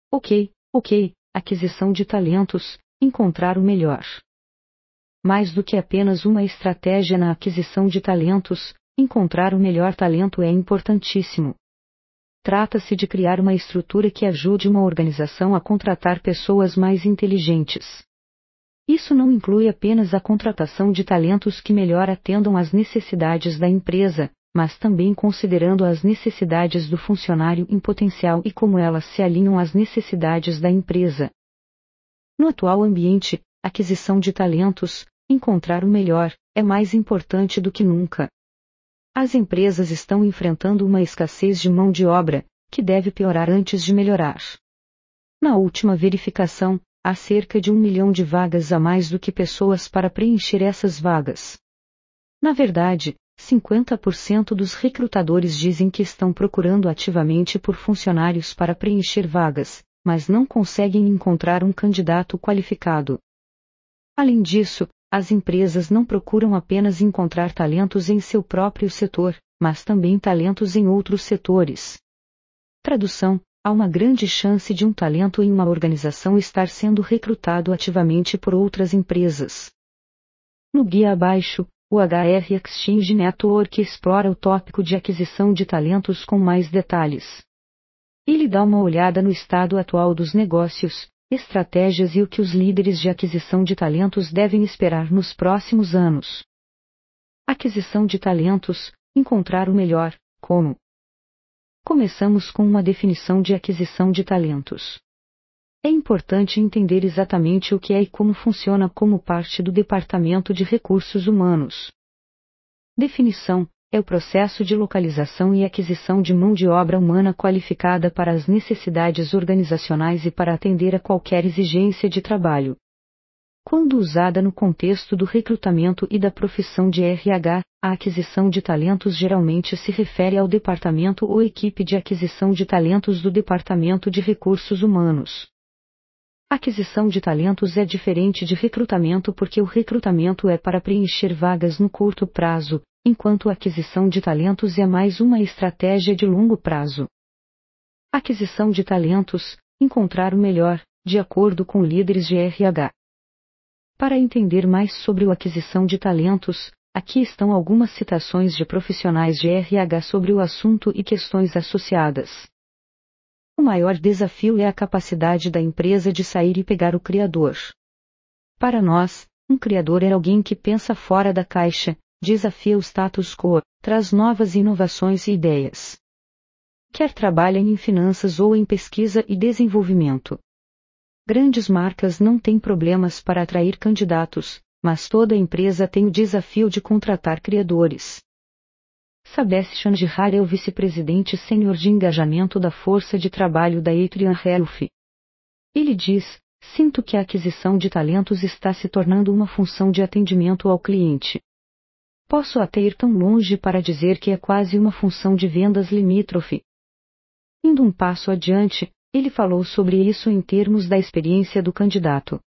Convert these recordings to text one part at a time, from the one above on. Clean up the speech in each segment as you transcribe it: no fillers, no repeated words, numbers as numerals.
Ok, aquisição de talentos, encontrar o melhor. Mais do que apenas uma estratégia na aquisição de talentos, encontrar o melhor talento é importantíssimo. Trata-se de criar uma estrutura que ajude uma organização a contratar pessoas mais inteligentes. Isso não inclui apenas a contratação de talentos que melhor atendam às necessidades da empresa, mas também considerando as necessidades do funcionário em potencial e como elas se alinham às necessidades da empresa. No atual ambiente, aquisição de talentos, encontrar o melhor, é mais importante do que nunca. As empresas estão enfrentando uma escassez de mão de obra, que deve piorar antes de melhorar. Na última verificação, há cerca de 1 milhão de vagas a mais do que pessoas para preencher essas vagas. Na verdade, 50% dos recrutadores dizem que estão procurando ativamente por funcionários para preencher vagas, mas não conseguem encontrar um candidato qualificado. Além disso, as empresas não procuram apenas encontrar talentos em seu próprio setor, mas também talentos em outros setores. Tradução: há uma grande chance de um talento em uma organização estar sendo recrutado ativamente por outras empresas. No guia abaixo, o HR Exchange Network explora o tópico de aquisição de talentos com mais detalhes. Ele dá uma olhada no estado atual dos negócios, estratégias e o que os líderes de aquisição de talentos devem esperar nos próximos anos. Aquisição de talentos, encontrar o melhor, como? Começamos com uma definição de aquisição de talentos. É importante entender exatamente o que é e como funciona como parte do Departamento de Recursos Humanos. Definição: é o processo de localização e aquisição de mão de obra humana qualificada para as necessidades organizacionais e para atender a qualquer exigência de trabalho. Quando usada no contexto do recrutamento e da profissão de RH, a aquisição de talentos geralmente se refere ao departamento ou equipe de aquisição de talentos do Departamento de Recursos Humanos. Aquisição de talentos é diferente de recrutamento porque o recrutamento é para preencher vagas no curto prazo, enquanto a aquisição de talentos é mais uma estratégia de longo prazo. Aquisição de talentos, encontrar o melhor, de acordo com líderes de RH. Para entender mais sobre a aquisição de talentos, aqui estão algumas citações de profissionais de RH sobre o assunto e questões associadas. O maior desafio é a capacidade da empresa de sair e pegar o criador. Para nós, um criador é alguém que pensa fora da caixa, desafia o status quo, traz novas inovações e ideias. Quer trabalhem em finanças ou em pesquisa e desenvolvimento. Grandes marcas não têm problemas para atrair candidatos, mas toda empresa tem o desafio de contratar criadores. Sebastian Girard é o vice-presidente sênior de engajamento da força de trabalho da Atrium Health. Ele diz: sinto que a aquisição de talentos está se tornando uma função de atendimento ao cliente. Posso até ir tão longe para dizer que é quase uma função de vendas limítrofe. Indo um passo adiante, ele falou sobre isso em termos da experiência do candidato.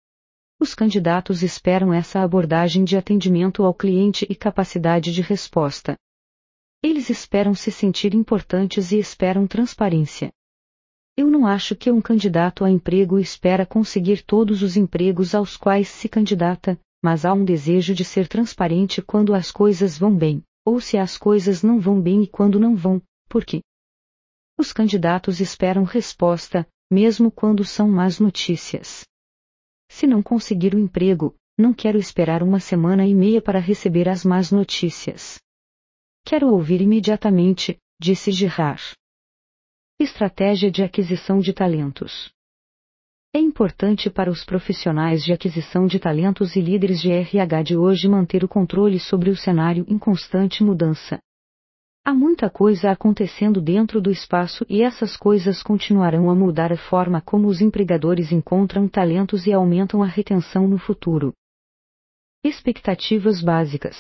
Os candidatos esperam essa abordagem de atendimento ao cliente e capacidade de resposta. Eles esperam se sentir importantes e esperam transparência. Eu não acho que um candidato a emprego espera conseguir todos os empregos aos quais se candidata, mas há um desejo de ser transparente quando as coisas vão bem, ou se as coisas não vão bem e quando não vão, por quê? Os candidatos esperam resposta, mesmo quando são más notícias. Se não conseguir o emprego, não quero esperar 1,5 para receber as más notícias. Quero ouvir imediatamente, disse Girard. Estratégia de aquisição de talentos. É importante para os profissionais de aquisição de talentos e líderes de RH de hoje manter o controle sobre o cenário em constante mudança. Há muita coisa acontecendo dentro do espaço e essas coisas continuarão a mudar a forma como os empregadores encontram talentos e aumentam a retenção no futuro. Expectativas básicas.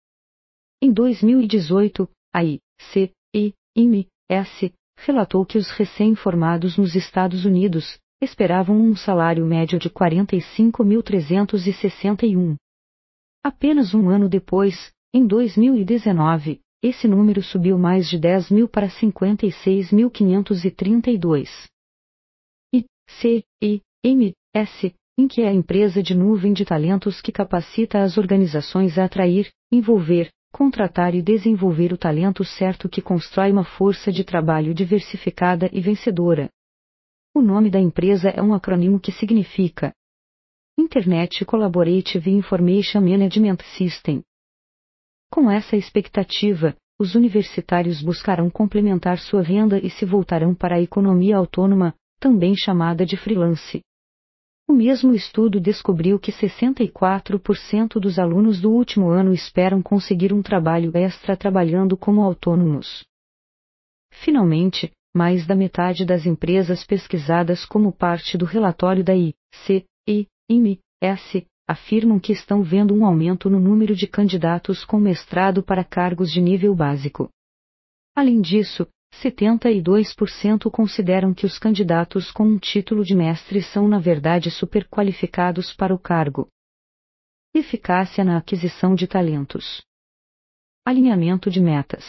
Em 2018, a ICIMS relatou que os recém-formados nos Estados Unidos esperavam um salário médio de 45.361. Apenas um ano depois, em 2019, esse número subiu mais de 10.000 para 56.532. E CIMS, em que é a empresa de nuvem de talentos que capacita as organizações a atrair, envolver, contratar e desenvolver o talento certo que constrói uma força de trabalho diversificada e vencedora. O nome da empresa é um acrônimo que significa Internet Collaborative Information Management System. Com essa expectativa, os universitários buscarão complementar sua renda e se voltarão para a economia autônoma, também chamada de freelance. O mesmo estudo descobriu que 64% dos alunos do último ano esperam conseguir um trabalho extra trabalhando como autônomos. Finalmente, mais da metade das empresas pesquisadas como parte do relatório da ICIMS afirmam que estão vendo um aumento no número de candidatos com mestrado para cargos de nível básico. Além disso, 72% consideram que os candidatos com um título de mestre são na verdade superqualificados para o cargo. Eficácia na aquisição de talentos. Alinhamento de metas.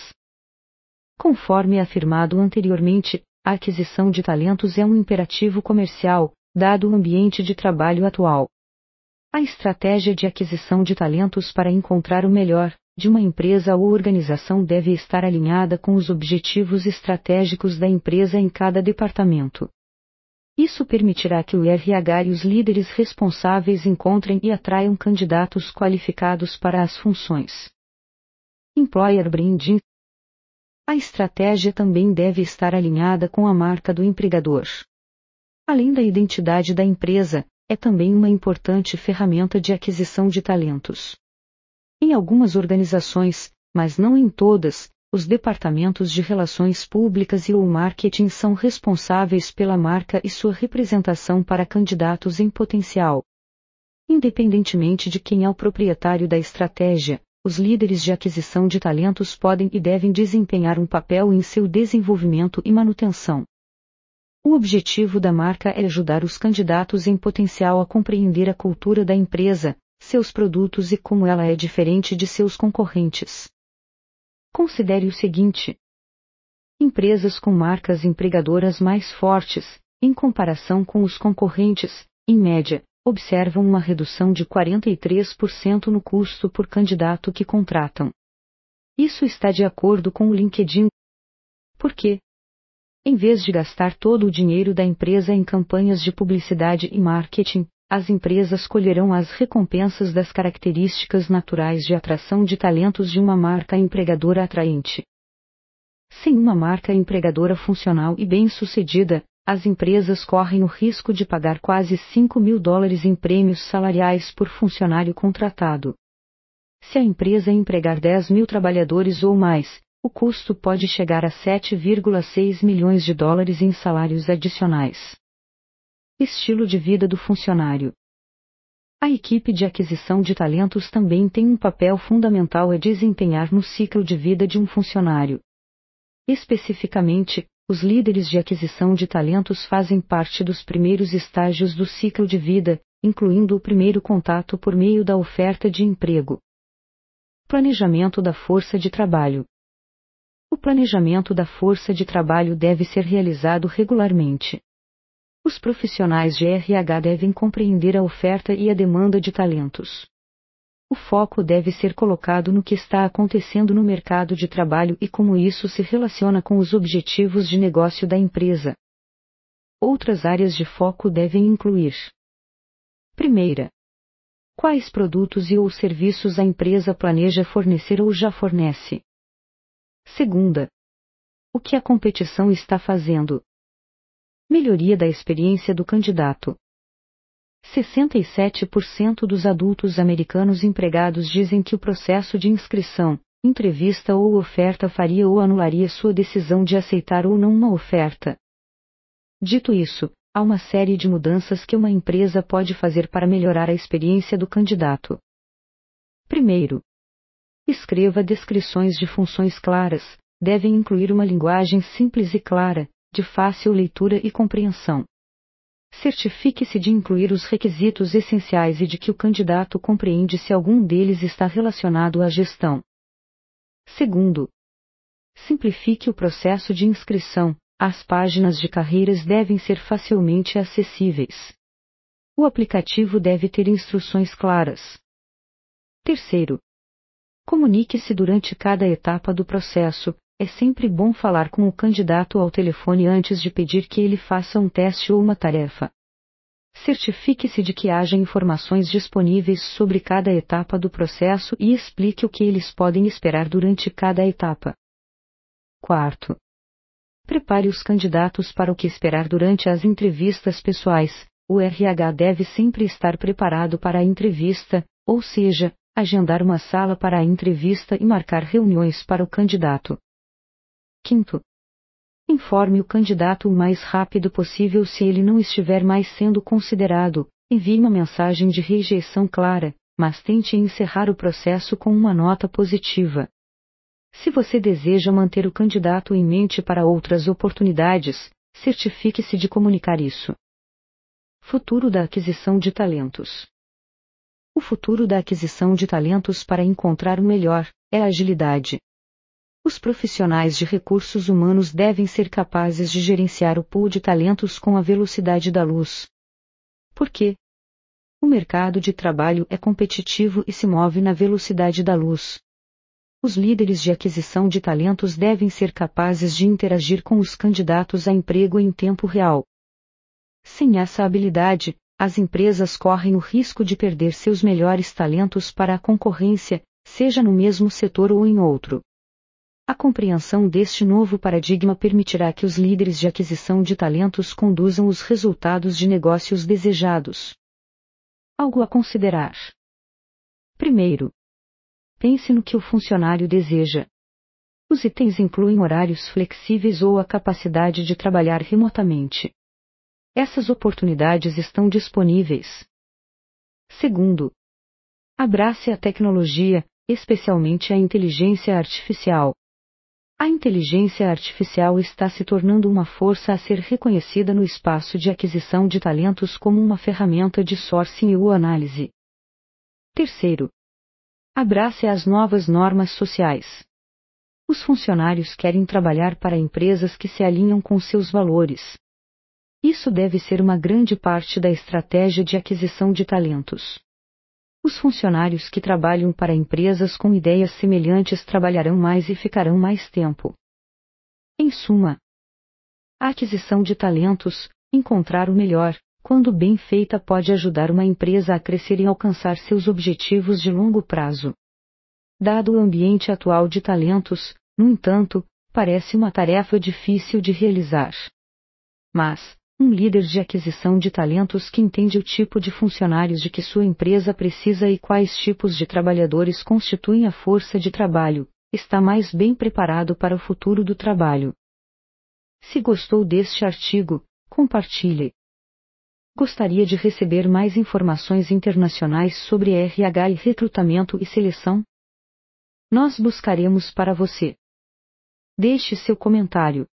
Conforme afirmado anteriormente, a aquisição de talentos é um imperativo comercial, dado o ambiente de trabalho atual. A estratégia de aquisição de talentos para encontrar o melhor de uma empresa ou organização deve estar alinhada com os objetivos estratégicos da empresa em cada departamento. Isso permitirá que o RH e os líderes responsáveis encontrem e atraiam candidatos qualificados para as funções. Employer Branding. A estratégia também deve estar alinhada com a marca do empregador. Além da identidade da empresa, é também uma importante ferramenta de aquisição de talentos. Em algumas organizações, mas não em todas, os departamentos de relações públicas e ou marketing são responsáveis pela marca e sua representação para candidatos em potencial. Independentemente de quem é o proprietário da estratégia, os líderes de aquisição de talentos podem e devem desempenhar um papel em seu desenvolvimento e manutenção. O objetivo da marca é ajudar os candidatos em potencial a compreender a cultura da empresa, seus produtos e como ela é diferente de seus concorrentes. Considere o seguinte: empresas com marcas empregadoras mais fortes, em comparação com os concorrentes, em média, observam uma redução de 43% no custo por candidato que contratam. Isso está de acordo com o LinkedIn. Por quê? Em vez de gastar todo o dinheiro da empresa em campanhas de publicidade e marketing, as empresas colherão as recompensas das características naturais de atração de talentos de uma marca empregadora atraente. Sem uma marca empregadora funcional e bem-sucedida, as empresas correm o risco de pagar quase $5.000 em prêmios salariais por funcionário contratado. Se a empresa empregar 10.000 trabalhadores ou mais, o custo pode chegar a $7,6 milhões em salários adicionais. Estilo de vida do funcionário. A equipe de aquisição de talentos também tem um papel fundamental a desempenhar no ciclo de vida de um funcionário. Especificamente, os líderes de aquisição de talentos fazem parte dos primeiros estágios do ciclo de vida, incluindo o primeiro contato por meio da oferta de emprego. Planejamento da força de trabalho. O planejamento da força de trabalho deve ser realizado regularmente. Os profissionais de RH devem compreender a oferta e a demanda de talentos. O foco deve ser colocado no que está acontecendo no mercado de trabalho e como isso se relaciona com os objetivos de negócio da empresa. Outras áreas de foco devem incluir: primeira, quais produtos e ou serviços a empresa planeja fornecer ou já fornece? Segunda, o que a competição está fazendo? Melhoria da experiência do candidato. 67% dos adultos americanos empregados dizem que o processo de inscrição, entrevista ou oferta faria ou anularia sua decisão de aceitar ou não uma oferta. Dito isso, há uma série de mudanças que uma empresa pode fazer para melhorar a experiência do candidato. Primeiro, escreva descrições de funções claras, devem incluir uma linguagem simples e clara, de fácil leitura e compreensão. Certifique-se de incluir os requisitos essenciais e de que o candidato compreende se algum deles está relacionado à gestão. Segundo, simplifique o processo de inscrição, As páginas de carreiras devem ser facilmente acessíveis. O aplicativo deve ter instruções claras. Terceiro, comunique-se durante cada etapa do processo. É sempre bom falar com o candidato ao telefone antes de pedir que ele faça um teste ou uma tarefa. Certifique-se de que haja informações disponíveis sobre cada etapa do processo e explique o que eles podem esperar durante cada etapa. Quarto, prepare os candidatos para o que esperar durante as entrevistas pessoais. O RH deve sempre estar preparado para a entrevista, ou seja, agendar uma sala para a entrevista e marcar reuniões para o candidato. Quinto, informe o candidato o mais rápido possível se ele não estiver mais sendo considerado. Envie uma mensagem de rejeição clara, mas tente encerrar o processo com uma nota positiva. Se você deseja manter o candidato em mente para outras oportunidades, certifique-se de comunicar isso. Futuro da aquisição de talentos. O futuro da aquisição de talentos para encontrar o melhor é a agilidade. Os profissionais de recursos humanos devem ser capazes de gerenciar o pool de talentos com a velocidade da luz. Por quê? O mercado de trabalho é competitivo e se move na velocidade da luz. Os líderes de aquisição de talentos devem ser capazes de interagir com os candidatos a emprego em tempo real. Sem essa habilidade, as empresas correm o risco de perder seus melhores talentos para a concorrência, seja no mesmo setor ou em outro. A compreensão deste novo paradigma permitirá que os líderes de aquisição de talentos conduzam os resultados de negócios desejados. Algo a considerar. Primeiro, pense no que o funcionário deseja. Os itens incluem horários flexíveis ou a capacidade de trabalhar remotamente. Essas oportunidades estão disponíveis. Segundo, abrace a tecnologia, especialmente a inteligência artificial. A inteligência artificial está se tornando uma força a ser reconhecida no espaço de aquisição de talentos como uma ferramenta de sourcing ou análise. Terceiro, abrace as novas normas sociais. Os funcionários querem trabalhar para empresas que se alinham com seus valores. Isso deve ser uma grande parte da estratégia de aquisição de talentos. Os funcionários que trabalham para empresas com ideias semelhantes trabalharão mais e ficarão mais tempo. Em suma, a aquisição de talentos, encontrar o melhor, quando bem feita, pode ajudar uma empresa a crescer e alcançar seus objetivos de longo prazo. Dado o ambiente atual de talentos, no entanto, parece uma tarefa difícil de realizar. Mas, um líder de aquisição de talentos que entende o tipo de funcionários de que sua empresa precisa e quais tipos de trabalhadores constituem a força de trabalho, está mais bem preparado para o futuro do trabalho. Se gostou deste artigo, compartilhe. Gostaria de receber mais informações internacionais sobre RH e recrutamento e seleção? Nós buscaremos para você. Deixe seu comentário.